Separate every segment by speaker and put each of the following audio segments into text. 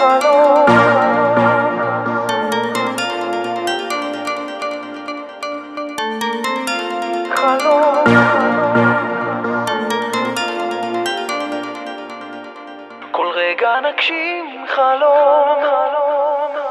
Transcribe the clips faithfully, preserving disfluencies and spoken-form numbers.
Speaker 1: כל רגע נגשים חלום, חלום, חלום.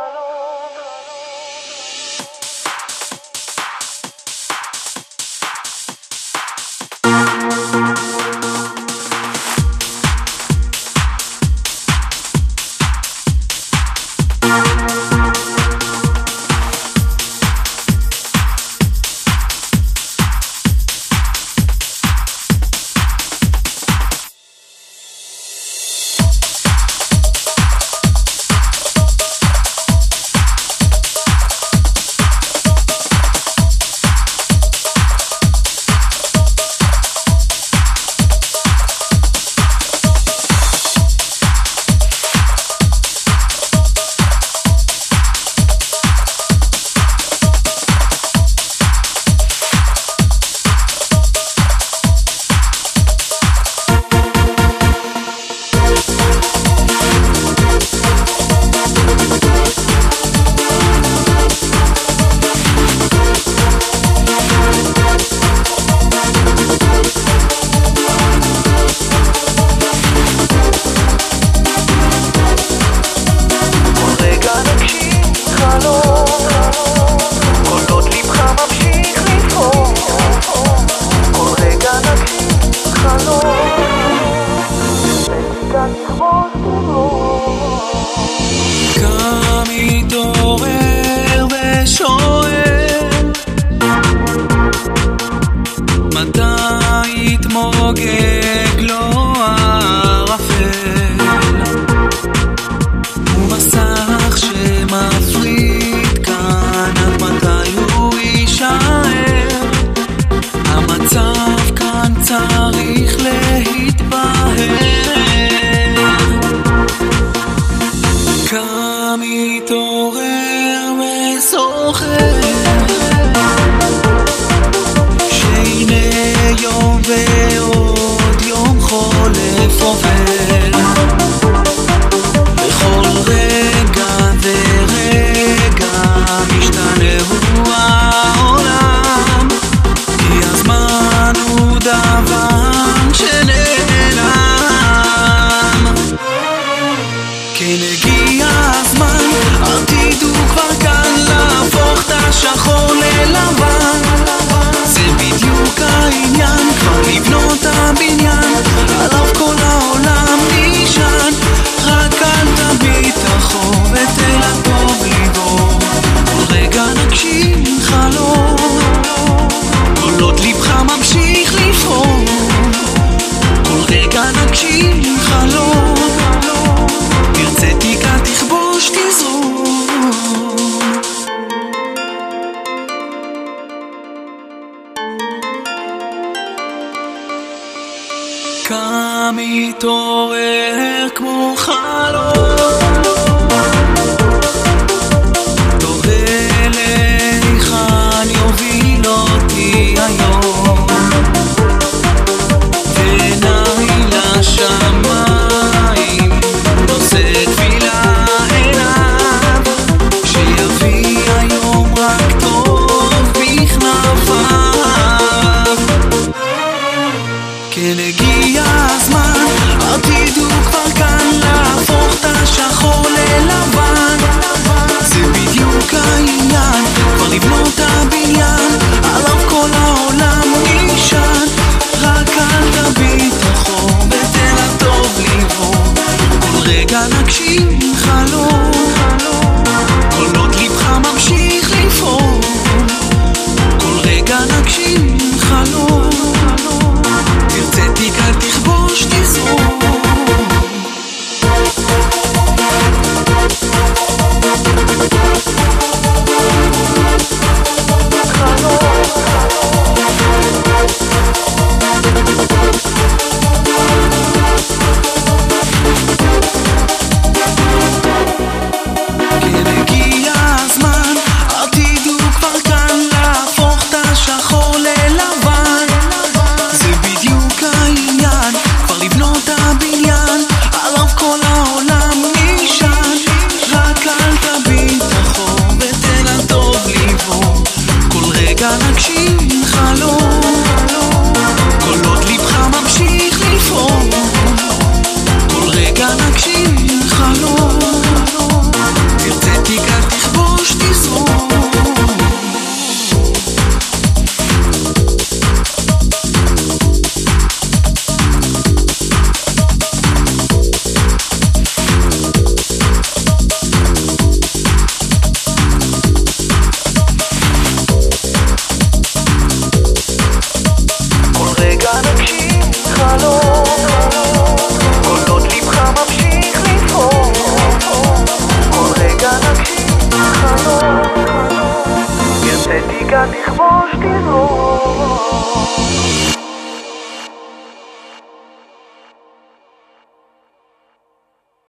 Speaker 2: קם מתעורר ושואל מתי יתמוגג לו הערפל ומסך שמפריד כאן עד מתי הוא יישאר המצב כאן צריך להתבהר קם מתעורר וזוכר שהנה יום ועוד יום חולף עובר בכל רגע ורגע משתנה הוא העולם כי הזמן הוא דבר שנעלם כן הגיע הזמן העתיד הוא כבר כאן להפוך את השחור ללבן זה בדיוק העניין כבר לבנות הבניין עליו כל העולם נשען רק אל תביט אחור ותן לטוב ליבו כל רגע נגשים חלום כל עוד לבך ממשיך לפעול כל רגע נגשים חלום תרצה תיקה תכבוש תזרום קם מתעורר כמו חלום תוהה להיכן יוביל אותי היום ועיניי לשמיים נושא תפילה עיניו שיביא היום רק טוב בכנפיו כן הגיע הזמן העתיד הוא כבר כאן להפוך את השחור ללבן זה בדיוק העניין כבר לבנות הבניין עליו כל העולם נשען רק אל תביט אחור ותן לטוב ליבו כל רגע נגשים חלום כל עוד לבך ממשיך לפעול כל רגע נגשים חלום תרצה תיקה תכבוש תזרום לבנות הבניין
Speaker 1: שתזרום.